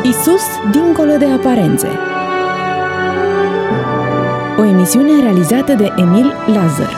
Isus dincolo de aparențe. O emisiune realizată de Emil Lazar.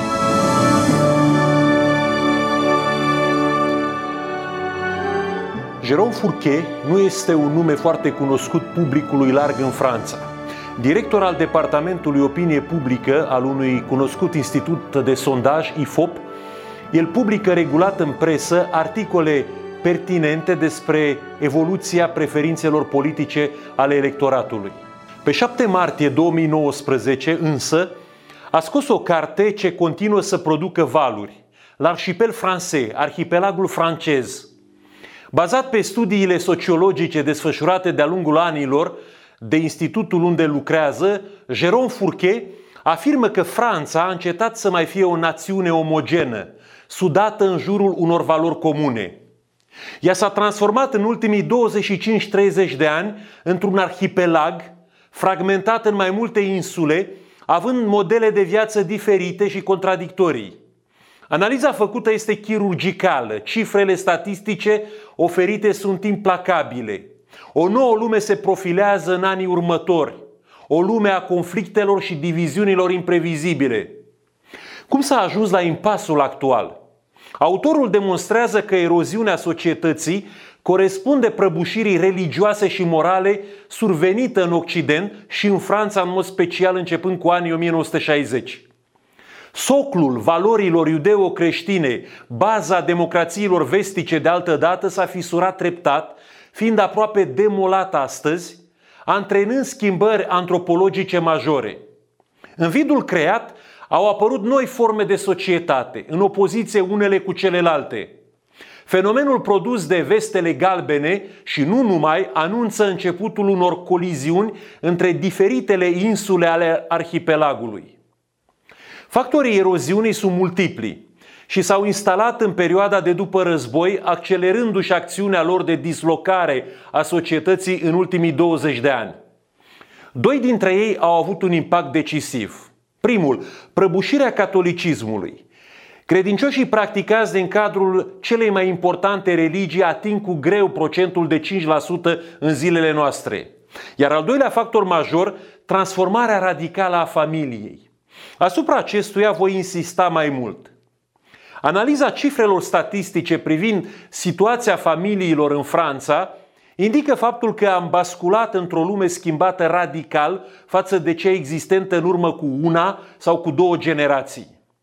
Jérôme Fourquet nu este un nume foarte cunoscut publicului larg în Franța. Director al Departamentului Opinie Publică al unui cunoscut institut de sondaj, IFOP, el publică regulat în presă articole pertinente despre evoluția preferințelor politice ale electoratului. Pe 7 martie 2019, însă, a scos o carte ce continuă să producă valuri, L'Archipel français, arhipelagul francez. Bazat pe studiile sociologice desfășurate de-a lungul anilor de institutul unde lucrează, Jérôme Fourquet afirmă că Franța a încetat să mai fie o națiune omogenă, sudată în jurul unor valori comune. Ea s-a transformat în ultimii 25-30 de ani într-un arhipelag fragmentat în mai multe insule, având modele de viață diferite și contradictorii. Analiza făcută este chirurgicală, cifrele statistice oferite sunt implacabile. O nouă lume se profilează în anii următori, o lume a conflictelor și diviziunilor imprevizibile. Cum s-a ajuns la impasul actual? Autorul demonstrează că eroziunea societății corespunde prăbușirii religioase și morale survenită în Occident și în Franța în mod special începând cu anii 1960. Soclul valorilor iudeo-creștine, baza democrațiilor vestice de altă dată s-a fisurat treptat, fiind aproape demolat astăzi, antrenând schimbări antropologice majore. În vidul creat au apărut noi forme de societate, în opoziție unele cu celelalte. Fenomenul produs de vestele galbene și nu numai anunță începutul unor coliziuni între diferitele insule ale arhipelagului. Factorii eroziunii sunt multipli și s-au instalat în perioada de după război, accelerându-și acțiunea lor de dislocare a societății în ultimii 20 de ani. Doi dintre ei au avut un impact decisiv. Primul, prăbușirea catolicismului. Credincioșii practicați din cadrul celei mai importante religii ating cu greu procentul de 5% în zilele noastre. Iar al doilea factor major, transformarea radicală a familiei. Asupra acestuia voi insista mai mult. Analiza cifrelor statistice privind situația familiilor în Franța indică faptul că am basculat într-o lume schimbată radical față de cea existentă în urmă cu una sau cu două generații.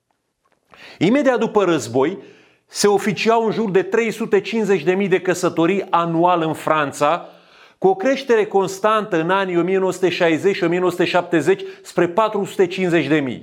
Imediat după război, se oficiau în jur de 350.000 de căsătorii anual în Franța, cu o creștere constantă în anii 1960 și 1970 spre 450.000.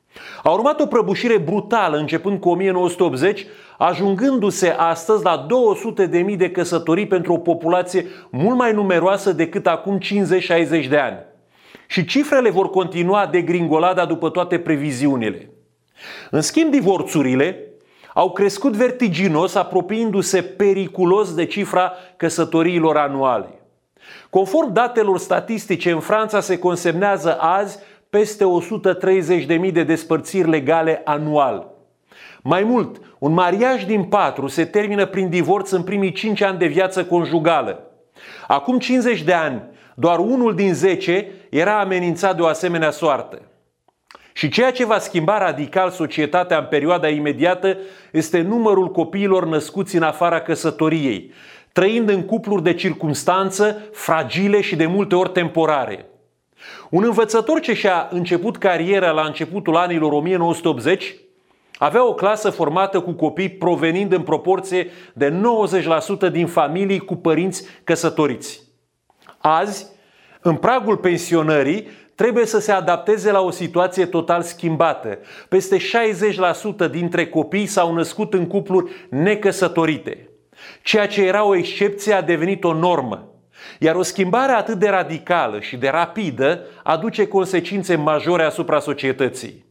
A urmat o prăbușire brutală începând cu 1980, ajungându-se astăzi la 200.000 de căsătorii pentru o populație mult mai numeroasă decât acum 50-60 de ani. Și cifrele vor continua degringolada după toate previziunile. În schimb, divorțurile au crescut vertiginos, apropiindu-se periculos de cifra căsătoriilor anuale. Conform datelor statistice, în Franța se consemnează azi peste 130.000 de despărțiri legale anual. Mai mult, un mariaj din 4 se termină prin divorț în primii 5 ani de viață conjugală. Acum 50 de ani, doar unul din 10 era amenințat de o asemenea soartă. Și ceea ce va schimba radical societatea în perioada imediată este numărul copiilor născuți în afara căsătoriei, trăind în cupluri de circumstanță, fragile și de multe ori temporare. Un învățător ce și-a început cariera la începutul anilor 1980 avea o clasă formată cu copii provenind în proporție de 90% din familii cu părinți căsătoriți. Azi, în pragul pensionării, trebuie să se adapteze la o situație total schimbată. Peste 60% dintre copii s-au născut în cupluri necăsătorite. Ceea ce era o excepție a devenit o normă. Iar o schimbare atât de radicală și de rapidă aduce consecințe majore asupra societății.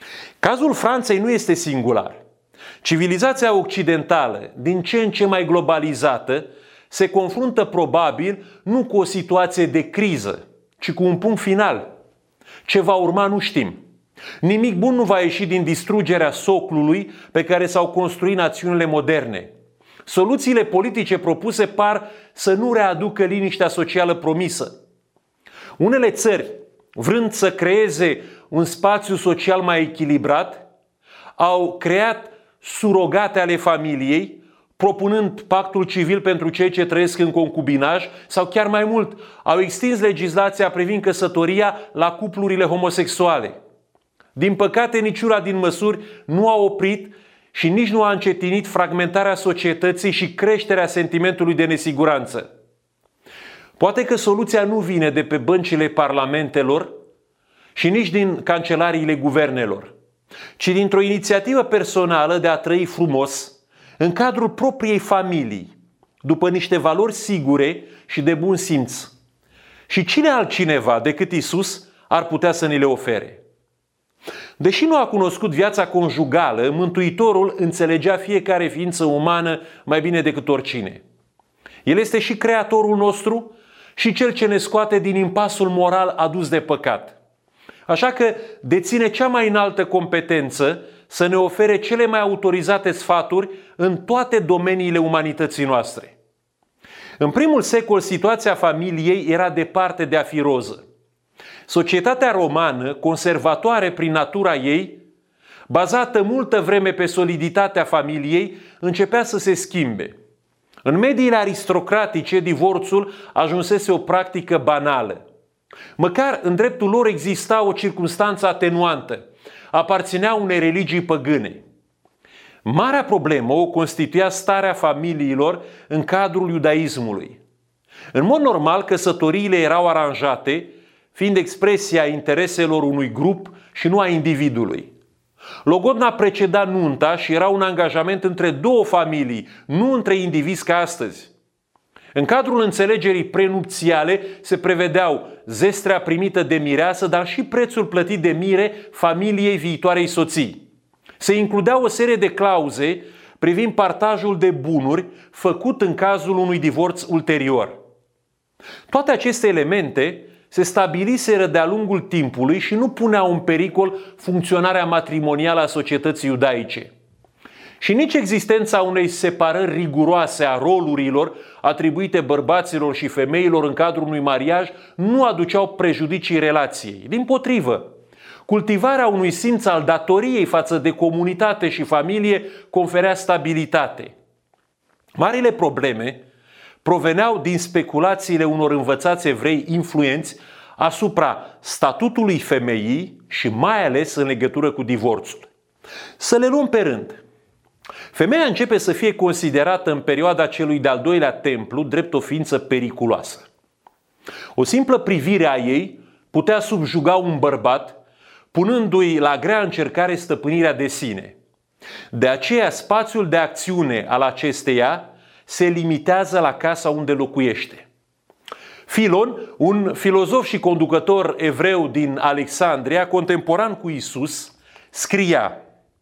Cazul Franței nu este singular. Civilizația occidentală, din ce în ce mai globalizată, se confruntă probabil nu cu o situație de criză, ci cu un punct final. Ce va urma nu știm. Nimic bun nu va ieși din distrugerea soclului pe care s-au construit națiunile moderne. Soluțiile politice propuse par să nu readucă liniștea socială promisă. Unele țări, vrând să creeze un spațiu social mai echilibrat, au creat surogate ale familiei, propunând pactul civil pentru cei ce trăiesc în concubinaj sau chiar mai mult, au extins legislația privind căsătoria la cuplurile homosexuale. Din păcate, niciuna din măsuri nu a oprit și nici nu a încetinit fragmentarea societății și creșterea sentimentului de nesiguranță. Poate că soluția nu vine de pe băncile parlamentelor și nici din cancelariile guvernelor, ci dintr-o inițiativă personală de a trăi frumos în cadrul propriei familii, după niște valori sigure și de bun simț. Și cine altcineva decât Iisus ar putea să ni le ofere? Deși nu a cunoscut viața conjugală, Mântuitorul înțelegea fiecare ființă umană mai bine decât oricine. El este și Creatorul nostru și Cel ce ne scoate din impasul moral adus de păcat. Așa că deține cea mai înaltă competență să ne ofere cele mai autorizate sfaturi în toate domeniile umanității noastre. În primul secol, situația familiei era departe de a fi roză. Societatea romană, conservatoare prin natura ei, bazată multă vreme pe soliditatea familiei, începea să se schimbe. În mediile aristocratice, divorțul ajunsese o practică banală. Măcar în dreptul lor exista o circumstanță atenuantă. Aparțineau unei religii păgâne. Marea problemă o constituia starea familiilor în cadrul iudaismului. În mod normal, căsătoriile erau aranjate, fiind expresia intereselor unui grup și nu a individului. Logodna preceda nunta și era un angajament între două familii, nu între indivizi ca astăzi. În cadrul înțelegerii prenupțiale se prevedeau zestrea primită de mireasă, dar și prețul plătit de mire familiei viitoarei soții. Se includea o serie de clauze privind partajul de bunuri făcut în cazul unui divorț ulterior. Toate aceste elemente se stabiliseră de-a lungul timpului și nu puneau în pericol funcționarea matrimonială a societății iudaice. Și nici existența unei separări riguroase a rolurilor atribuite bărbaților și femeilor în cadrul unui mariaj nu aduceau prejudicii relației. Dimpotrivă, cultivarea unui simț al datoriei față de comunitate și familie conferea stabilitate. Marile probleme proveneau din speculațiile unor învățați evrei influenți asupra statutului femeii și mai ales în legătură cu divorțul. Să le luăm pe rând. Femeia începe să fie considerată în perioada celui de-al doilea templu drept o ființă periculoasă. O simplă privire a ei putea subjuga un bărbat, punându-i la grea încercare stăpânirea de sine. De aceea, spațiul de acțiune al acesteia se limitează la casa unde locuiește. Filon, un filozof și conducător evreu din Alexandria, contemporan cu Isus, scria: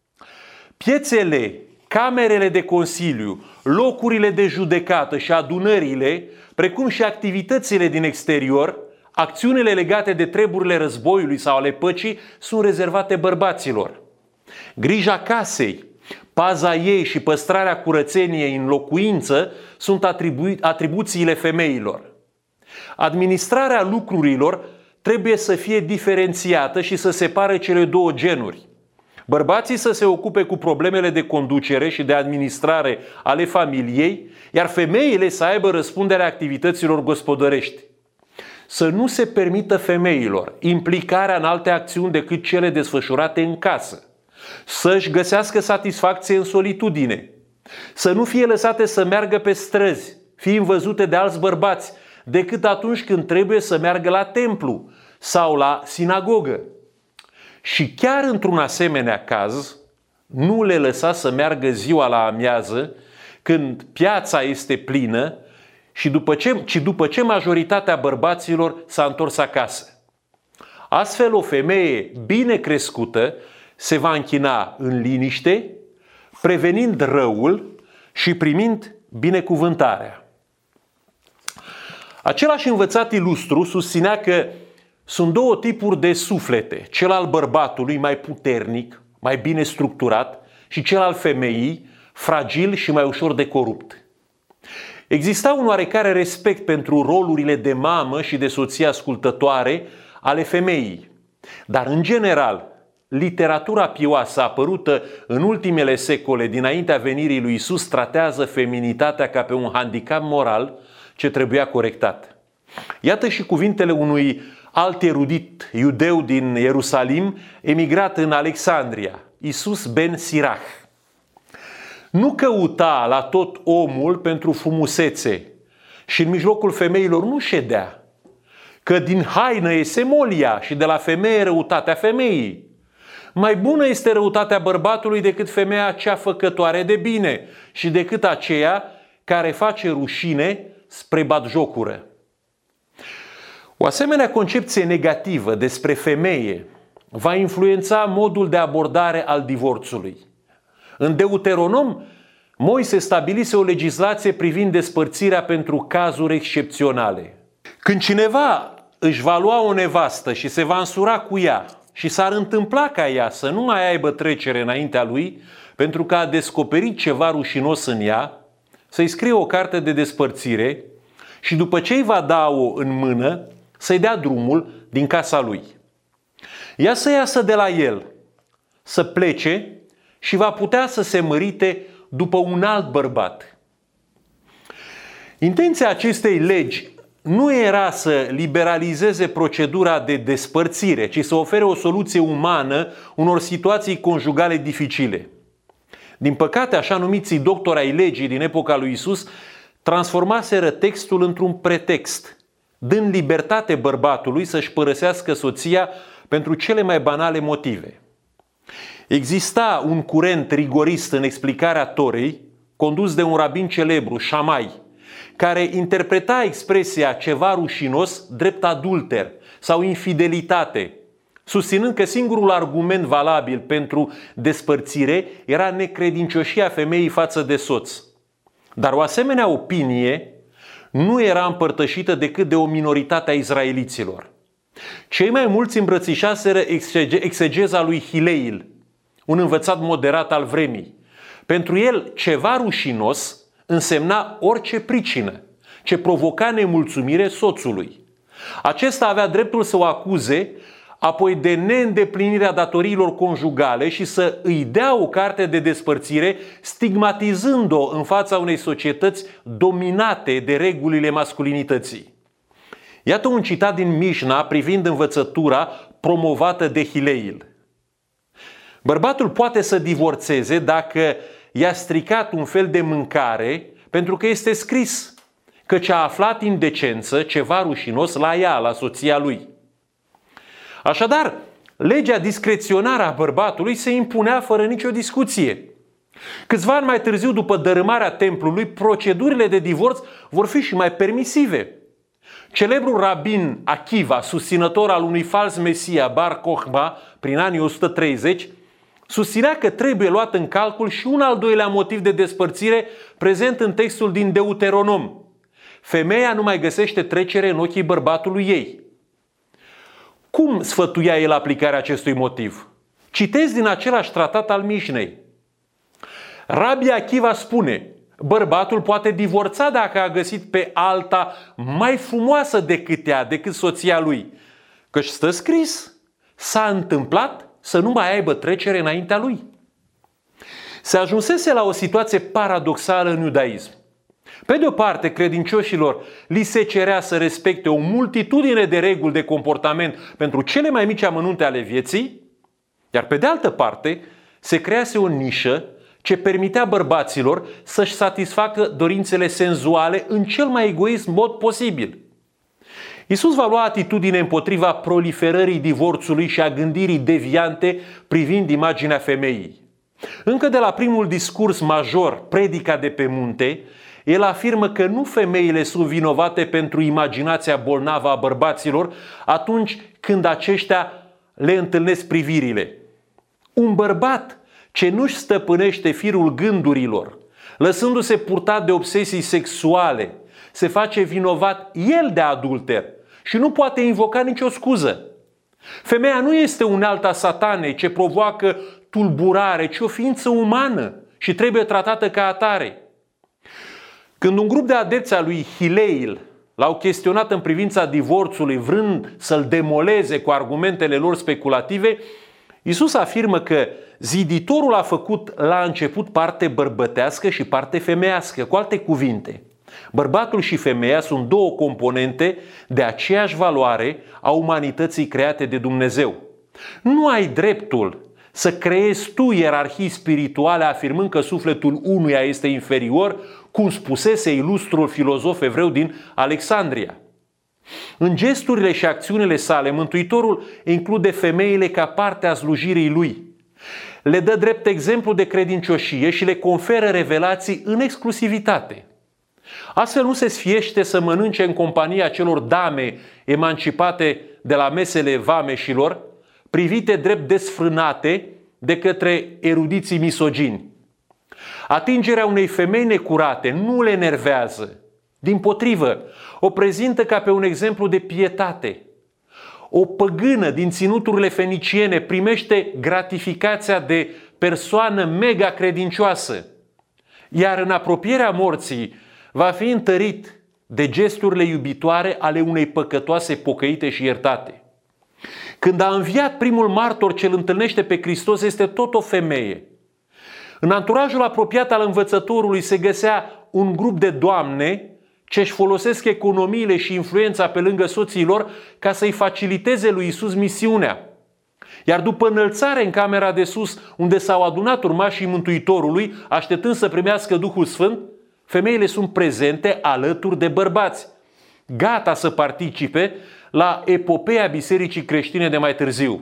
piețele, camerele de consiliu, locurile de judecată și adunările, precum și activitățile din exterior, acțiunile legate de treburile războiului sau ale păcii, sunt rezervate bărbaților. Grija casei, paza ei și păstrarea curățeniei în locuință sunt atribuțiile femeilor. Administrarea lucrurilor trebuie să fie diferențiată și să separe cele două genuri. Bărbații să se ocupe cu problemele de conducere și de administrare ale familiei, iar femeile să aibă răspunderea activităților gospodărești. Să nu se permită femeilor implicarea în alte acțiuni decât cele desfășurate în casă. Să-și găsească satisfacție în solitudine. Să nu fie lăsate să meargă pe străzi, fiind văzute de alți bărbați, decât atunci când trebuie să meargă la templu sau la sinagogă. Și chiar într-un asemenea caz, nu le lăsa să meargă ziua la amiază, când piața este plină, ci după ce majoritatea bărbaților s-a întors acasă. Astfel, o femeie bine crescută se va închina în liniște, prevenind răul și primind binecuvântarea. Același învățat ilustru susținea că sunt două tipuri de suflete, cel al bărbatului mai puternic, mai bine structurat, și cel al femeii, fragil și mai ușor de corupt. Exista un oarecare respect pentru rolurile de mamă și de soție ascultătoare ale femeii, dar în general, literatura pioasă apărută în ultimele secole dinaintea venirii lui Isus tratează feminitatea ca pe un handicap moral ce trebuia corectat. Iată și cuvintele unui alt erudit iudeu din Ierusalim, emigrat în Alexandria, Isus ben Sirach. Nu căuta la tot omul pentru frumusețe și în mijlocul femeilor nu ședea, că din haină e semolia și de la femeie răutatea femeii. Mai bună este răutatea bărbatului decât femeia cea făcătoare de bine și decât aceea care face rușine spre batjocură. O asemenea concepție negativă despre femeie va influența modul de abordare al divorțului. În Deuteronom, Moise stabilise o legislație privind despărțirea pentru cazuri excepționale. Când cineva își va lua o nevastă și se va însura cu ea și s-ar întâmpla ca ea să nu mai aibă trecere înaintea lui pentru că a descoperit ceva rușinos în ea, să-i scrie o carte de despărțire și după ce îi va da-o în mână, să-i dea drumul din casa lui. Ea să iasă de la el, să plece și va putea să se mărite după un alt bărbat. Intenția acestei legi nu era să liberalizeze procedura de despărțire, ci să ofere o soluție umană unor situații conjugale dificile. Din păcate, așa numiții doctori ai legii din epoca lui Isus transformaseră textul într-un pretext, dând libertate bărbatului să-și părăsească soția pentru cele mai banale motive. Exista un curent rigorist în explicarea Torei, condus de un rabin celebru, Șamai, care interpreta expresia ceva rușinos drept adulter sau infidelitate, susținând că singurul argument valabil pentru despărțire era necredincioșia femeii față de soț. Dar o asemenea opinie nu era împărtășită decât de o minoritate a izraeliților. Cei mai mulți îmbrățișaseră exegeza lui Hileil, un învățat moderat al vremii. Pentru el, ceva rușinos însemna orice pricină ce provoca nemulțumire soțului. Acesta avea dreptul să o acuze apoi de neîndeplinirea datoriilor conjugale și să îi dea o carte de despărțire, stigmatizând-o în fața unei societăți dominate de regulile masculinității. Iată un citat din Mișna privind învățătura promovată de Hileil. Bărbatul poate să divorțeze dacă i-a stricat un fel de mâncare, pentru că este scris căci a aflat indecență, ceva rușinos la ea, la soția lui. Așadar, legea discreționară a bărbatului se impunea fără nicio discuție. Câțiva ani mai târziu, după dărâmarea templului, procedurile de divorț vor fi și mai permisive. Celebrul rabin Akiva, susținător al unui fals mesia, Bar Kokhba, prin anii 130, susținea că trebuie luat în calcul și un al doilea motiv de despărțire prezent în textul din Deuteronom. Femeia nu mai găsește trecere în ochii bărbatului ei. Cum sfătuia el aplicarea acestui motiv? Citez din același tratat al Mișnei. Rabbi Akiva spune: bărbatul poate divorța dacă a găsit pe alta mai frumoasă decât ea, decât soția lui. Căci stă scris, s-a întâmplat să nu mai aibă trecere înaintea lui. Se ajunsese la o situație paradoxală în iudaism. Pe de o parte, credincioșilor li se cerea să respecte o multitudine de reguli de comportament pentru cele mai mici amănunte ale vieții, iar pe de altă parte, se crease o nișă ce permitea bărbaților să-și satisfacă dorințele senzuale în cel mai egoist mod posibil. Iisus va lua atitudine împotriva proliferării divorțului și a gândirii deviante privind imaginea femeii. Încă de la primul discurs major, predica de pe munte, el afirmă că nu femeile sunt vinovate pentru imaginația bolnavă a bărbaților atunci când aceștia le întâlnesc privirile. Un bărbat ce nu-și stăpânește firul gândurilor, lăsându-se purtat de obsesii sexuale, se face vinovat el de adulter și nu poate invoca nicio scuză. Femeia nu este unealta satanei ce provoacă tulburare, ci o ființă umană și trebuie tratată ca atare. Când un grup de adepți al lui Hillel l-au chestionat în privința divorțului, vrând să-l demoleze cu argumentele lor speculative, Iisus afirmă că ziditorul a făcut la început parte bărbătească și parte femeiască. Cu alte cuvinte, bărbatul și femeia sunt două componente de aceeași valoare a umanității create de Dumnezeu. Nu ai dreptul să creezi tu ierarhii spirituale afirmând că sufletul unuia este inferior, cum spusese ilustrul filozof evreu din Alexandria. În gesturile și acțiunile sale, Mântuitorul include femeile ca parte a slujirii lui. Le dă drept exemplu de credincioșie și le conferă revelații în exclusivitate. Astfel nu se sfiește să mănânce în compania celor dame emancipate de la mesele vameșilor, privite drept desfrânate de către erudiții misogini. Atingerea unei femei necurate nu le enervează. Dimpotrivă, o prezintă ca pe un exemplu de pietate. O păgână din ținuturile feniciene primește gratificația de persoană mega credincioasă, iar în apropierea morții va fi întărit de gesturile iubitoare ale unei păcătoase pocăite și iertate. Când a înviat primul martor ce îl întâlnește pe Hristos, este tot o femeie. În anturajul apropiat al învățătorului se găsea un grup de doamne ce își folosesc economiile și influența pe lângă soții lor ca să-i faciliteze lui Iisus misiunea. Iar după înălțare în camera de sus, unde s-au adunat urmașii Mântuitorului, așteptând să primească Duhul Sfânt, femeile sunt prezente alături de bărbați, gata să participe la epopeea bisericii creștine de mai târziu.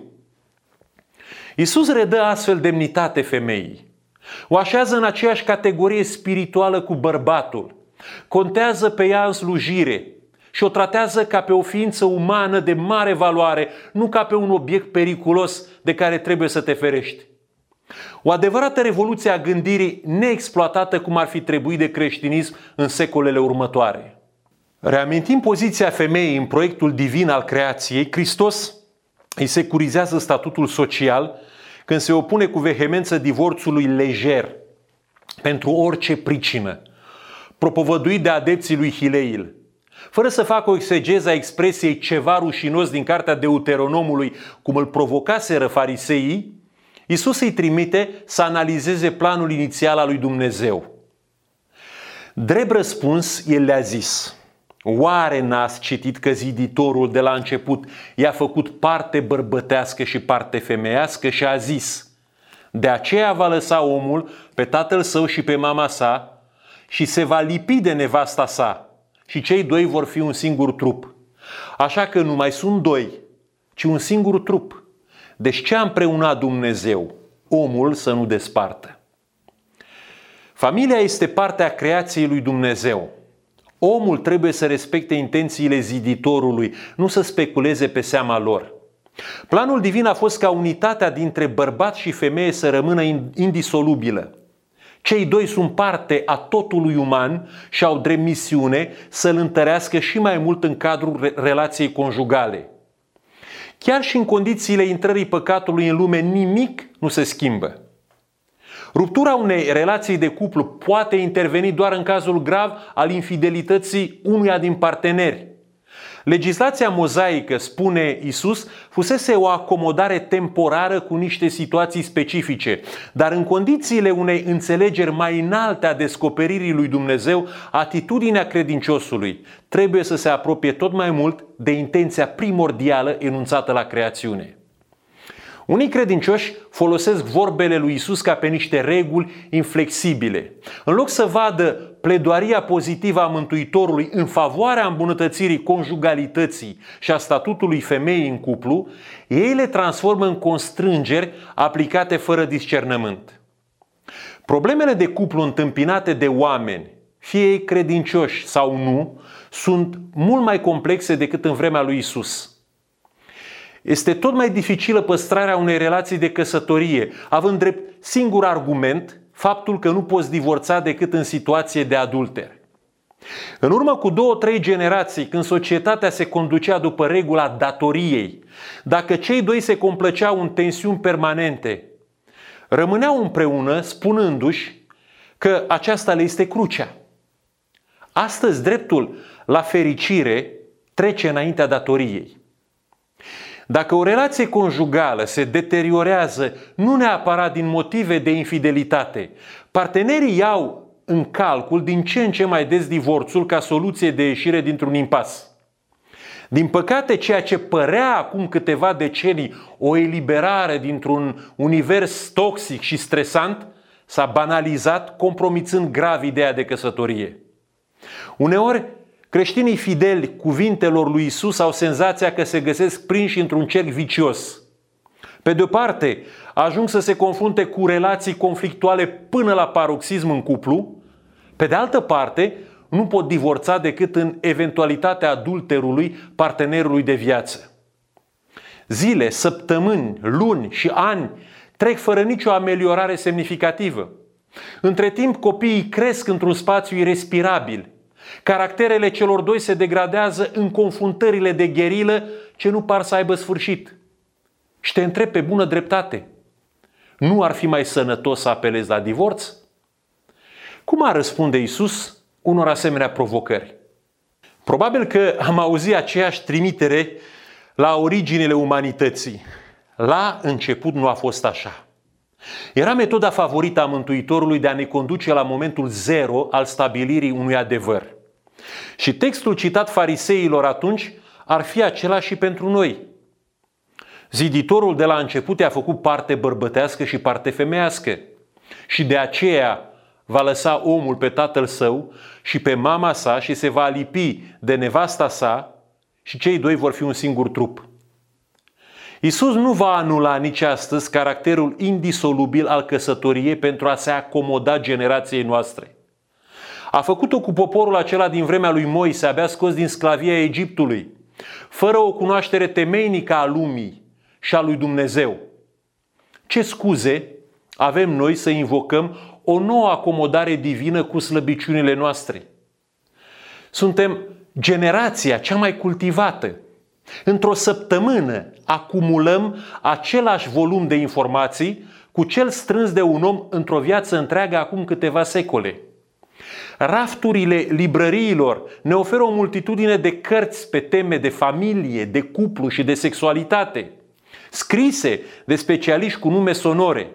Iisus redă astfel demnitate femeii. O așează în aceeași categorie spirituală cu bărbatul. Contează pe ea în slujire și o tratează ca pe o ființă umană de mare valoare, nu ca pe un obiect periculos de care trebuie să te ferești. O adevărată revoluție a gândirii neexploatată cum ar fi trebuit de creștinism în secolele următoare. Reamintind poziția femeii în proiectul divin al creației, Hristos îi securizează statutul social când se opune cu vehemență divorțului lejer pentru orice pricină, propovăduit de adepții lui Hillel. Fără să facă o exegeză a expresiei ceva rușinos din cartea Deuteronomului, cum îl provocaseră fariseii, Iisus îi trimite să analizeze planul inițial al lui Dumnezeu. Drept răspuns, el le-a zis: oare n-ați citit că ziditorul de la început i-a făcut parte bărbătească și parte femeiască și a zis: de aceea va lăsa omul pe tatăl său și pe mama sa și se va lipi de nevasta sa și cei doi vor fi un singur trup. Așa că nu mai sunt doi, ci un singur trup. Deci ce a împreunat Dumnezeu, omul să nu despartă. Familia este partea creației lui Dumnezeu. Omul trebuie să respecte intențiile ziditorului, nu să speculeze pe seama lor. Planul divin a fost ca unitatea dintre bărbat și femeie să rămână indisolubilă. Cei doi sunt parte a totului uman și au drept misiune să-l întărească și mai mult în cadrul relației conjugale. Chiar și în condițiile intrării păcatului în lume, nimic nu se schimbă. Ruptura unei relații de cuplu poate interveni doar în cazul grav al infidelității unuia din parteneri. Legislația mozaică, spune Iisus, fusese o acomodare temporară cu niște situații specifice, dar în condițiile unei înțelegeri mai înalte a descoperirii lui Dumnezeu, atitudinea credinciosului trebuie să se apropie tot mai mult de intenția primordială enunțată la creațiune. Unii credincioși folosesc vorbele lui Iisus ca pe niște reguli inflexibile. În loc să vadă pledoaria pozitivă a Mântuitorului în favoarea îmbunătățirii conjugalității și a statutului femeii în cuplu, ei le transformă în constrângeri aplicate fără discernământ. Problemele de cuplu întâmpinate de oameni, fie ei credincioși sau nu, sunt mult mai complexe decât în vremea lui Iisus. Este tot mai dificilă păstrarea unei relații de căsătorie, având drept singur argument faptul că nu poți divorța decât în situație de adulter. În urmă cu 2-3 generații, când societatea se conducea după regula datoriei, dacă cei doi se complăceau în tensiuni permanente, rămâneau împreună spunându-și că aceasta le este crucea. Astăzi, dreptul la fericire trece înaintea datoriei. Dacă o relație conjugală se deteriorează nu neapărat din motive de infidelitate, partenerii iau în calcul din ce în ce mai des divorțul ca soluție de ieșire dintr-un impas. Din păcate, ceea ce părea acum câteva decenii o eliberare dintr-un univers toxic și stresant s-a banalizat, compromițând grav ideea de căsătorie. Uneori, creștinii fideli cuvintelor lui Isus au senzația că se găsesc prinși într-un cerc vicios. Pe de-o parte, ajung să se confrunte cu relații conflictuale până la paroxism în cuplu, pe de altă parte, nu pot divorța decât în eventualitatea adulterului partenerului de viață. Zile, săptămâni, luni și ani trec fără nicio ameliorare semnificativă. Între timp, copiii cresc într-un spațiu irespirabil. Caracterele celor doi se degradează în confruntările de gherilă ce nu par să aibă sfârșit. Și te întreb pe bună dreptate, nu ar fi mai sănătos să apelezi la divorț? Cum ar răspunde Iisus unor asemenea provocări? Probabil că am auzit aceeași trimitere la originile umanității. La început nu a fost așa. Era metoda favorită a Mântuitorului de a ne conduce la momentul zero al stabilirii unui adevăr. Și textul citat fariseilor atunci ar fi același și pentru noi. Ziditorul de la început i-a făcut parte bărbătească și parte femeiască. Și de aceea va lăsa omul pe tatăl său și pe mama sa și se va lipi de nevasta sa și cei doi vor fi un singur trup. Iisus nu va anula nici astăzi caracterul indisolubil al căsătoriei pentru a se acomoda generației noastre. A făcut-o cu poporul acela din vremea lui Moise, abia scos din sclavia Egiptului, fără o cunoaștere temeinică a lumii și a lui Dumnezeu. Ce scuze avem noi să invocăm o nouă acomodare divină cu slăbiciunile noastre? Suntem generația cea mai cultivată. Într-o săptămână acumulăm același volum de informații cu cel strâns de un om într-o viață întreagă acum câteva secole. Rafturile librăriilor ne oferă o multitudine de cărți pe teme de familie, de cuplu și de sexualitate, scrise de specialiști cu nume sonore.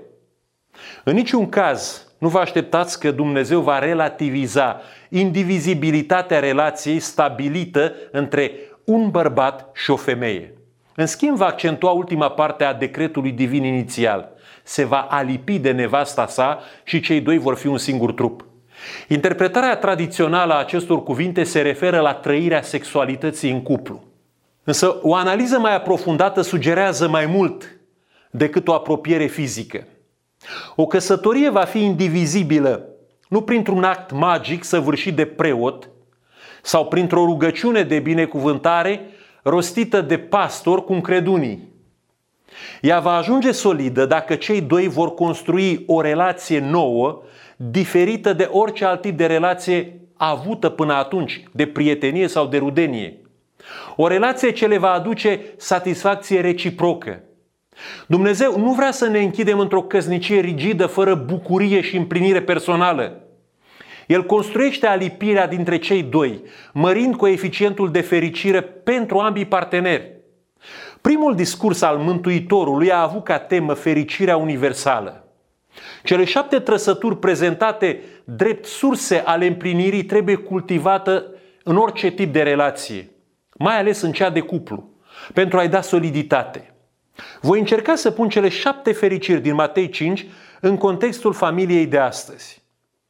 În niciun caz nu vă așteptați că Dumnezeu va relativiza indivizibilitatea relației stabilită între un bărbat și o femeie. În schimb, va accentua ultima parte a decretului divin inițial. Se va alipi de nevasta sa și cei doi vor fi un singur trup. Interpretarea tradițională a acestor cuvinte se referă la trăirea sexualității în cuplu. Însă o analiză mai aprofundată sugerează mai mult decât o apropiere fizică. O căsătorie va fi indivizibilă nu printr-un act magic săvârșit de preot sau printr-o rugăciune de binecuvântare rostită de pastor cum cred unii. Ea va ajunge solidă dacă cei doi vor construi o relație nouă, diferită de orice alt tip de relație avută până atunci, de prietenie sau de rudenie. O relație ce le va aduce satisfacție reciprocă. Dumnezeu nu vrea să ne închidem într-o căsnicie rigidă, fără bucurie și împlinire personală. El construiește alipirea dintre cei doi, mărind coeficientul de fericire pentru ambii parteneri. Primul discurs al Mântuitorului a avut ca temă fericirea universală. Cele 7 trăsături prezentate drept surse ale împlinirii trebuie cultivată în orice tip de relație, mai ales în cea de cuplu, pentru a-i da soliditate. Voi încerca să pun cele 7 fericiri din Matei 5 în contextul familiei de astăzi.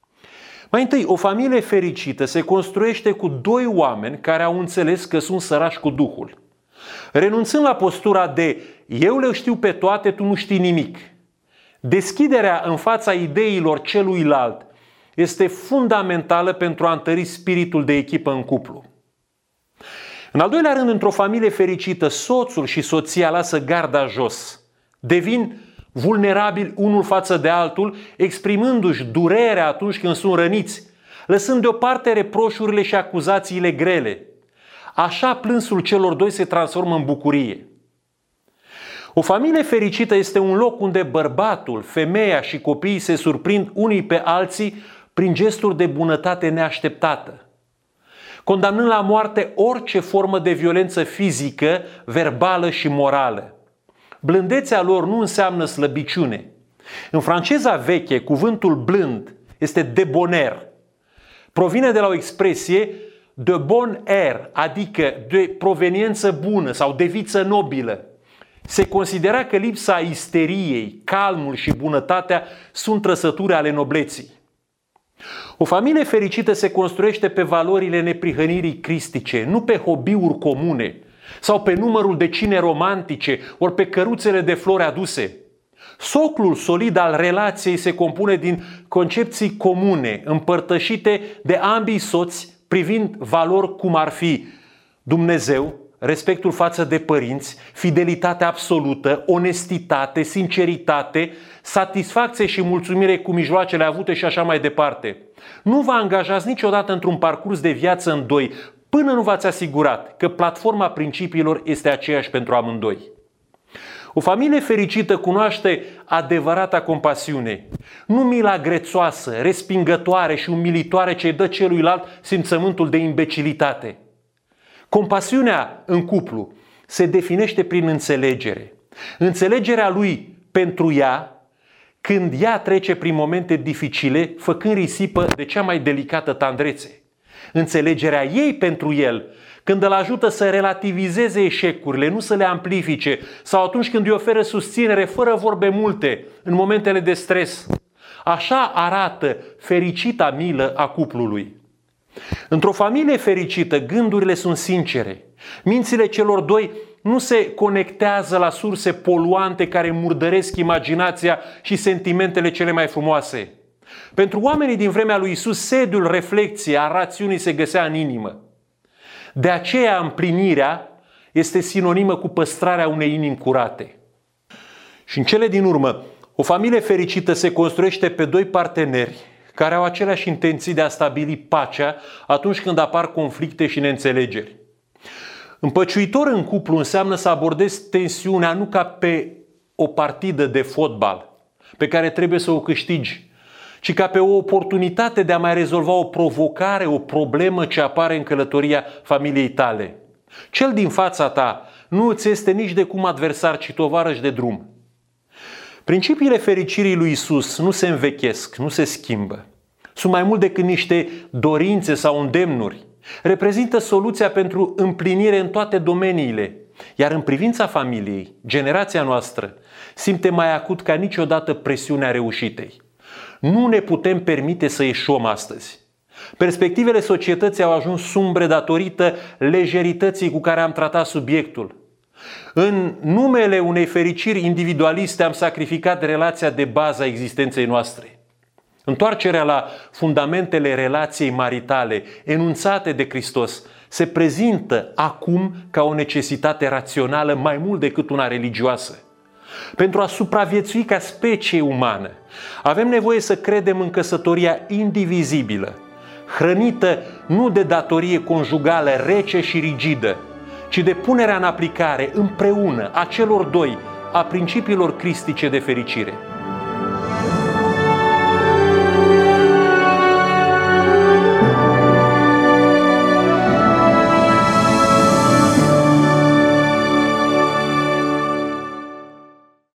Mai întâi, o familie fericită se construiește cu 2 oameni care au înțeles că sunt sărași cu Duhul. Renunțând la postura de eu le știu pe toate, tu nu știi nimic. Deschiderea în fața ideilor celuilalt este fundamentală pentru a întări spiritul de echipă în cuplu. În al doilea rând, într-o familie fericită, soțul și soția lasă garda jos, devin vulnerabili unul față de altul, exprimându-și durerea atunci când sunt răniți, lăsând deoparte reproșurile și acuzațiile grele. Așa plânsul celor doi se transformă în bucurie. O familie fericită este un loc unde bărbatul, femeia și copiii se surprind unii pe alții prin gesturi de bunătate neașteptată, condamnând la moarte orice formă de violență fizică, verbală și morală. Blândețea lor nu înseamnă slăbiciune. În franceza veche, cuvântul blând este debonair. Provine de la o expresie de bon air, adică de proveniență bună sau de viță nobilă. Se considera că lipsa isteriei, calmul și bunătatea sunt trăsături ale nobleții. O familie fericită se construiește pe valorile neprihănirii cristice, nu pe hobby-uri comune sau pe numărul de cine romantice, ori pe căruțele de flori aduse. Soclul solid al relației se compune din concepții comune, împărtășite de ambii soți, privind valori cum ar fi Dumnezeu, respectul față de părinți, fidelitate absolută, onestitate, sinceritate, satisfacție și mulțumire cu mijloacele avute și așa mai departe. Nu vă angajați niciodată într-un parcurs de viață în doi, până nu v-ați asigurat că platforma principiilor este aceeași pentru amândoi. O familie fericită cunoaște adevărata compasiune, nu mila grețoasă, respingătoare și umilitoare ce dă celuilalt simțământul de imbecilitate. Compasiunea în cuplu se definește prin înțelegere. Înțelegerea lui pentru ea când ea trece prin momente dificile, făcând risipă de cea mai delicată tandrețe. Înțelegerea ei pentru el când îl ajută să relativizeze eșecurile, nu să le amplifice, sau atunci când îi oferă susținere fără vorbe multe în momentele de stres. Așa arată fericita milă a cuplului. Într-o familie fericită, gândurile sunt sincere. Mințile celor doi nu se conectează la surse poluante care murdăresc imaginația și sentimentele cele mai frumoase. Pentru oamenii din vremea lui Isus, sediul reflecției a rațiunii se găsea în inimă. De aceea împlinirea este sinonimă cu păstrarea unei inimi curate. Și în cele din urmă, o familie fericită se construiește pe doi parteneri care au aceleași intenții de a stabili pacea atunci când apar conflicte și neînțelegeri. Împăciuitor în cuplu înseamnă să abordezi tensiunea nu ca pe o partidă de fotbal pe care trebuie să o câștigi, ci ca pe o oportunitate de a mai rezolva o provocare, o problemă ce apare în călătoria familiei tale. Cel din fața ta nu îți este nici de cum adversar, ci tovarăș de drum. Principiile fericirii lui Isus nu se învechesc, nu se schimbă. Sunt mai mult decât niște dorințe sau îndemnuri. Reprezintă soluția pentru împlinire în toate domeniile. Iar în privința familiei, generația noastră simte mai acut ca niciodată presiunea reușitei. Nu ne putem permite să eșuăm astăzi. Perspectivele societății au ajuns sumbre datorită lejerității cu care am tratat subiectul. În numele unei fericiri individualiste am sacrificat relația de bază a existenței noastre. Întoarcerea la fundamentele relației maritale enunțate de Hristos se prezintă acum ca o necesitate rațională mai mult decât una religioasă. Pentru a supraviețui ca specie umană, avem nevoie să credem în căsătoria indivizibilă, hrănită nu de datorie conjugală rece și rigidă, ci de punerea în aplicare împreună a celor doi a principiilor cristice de fericire.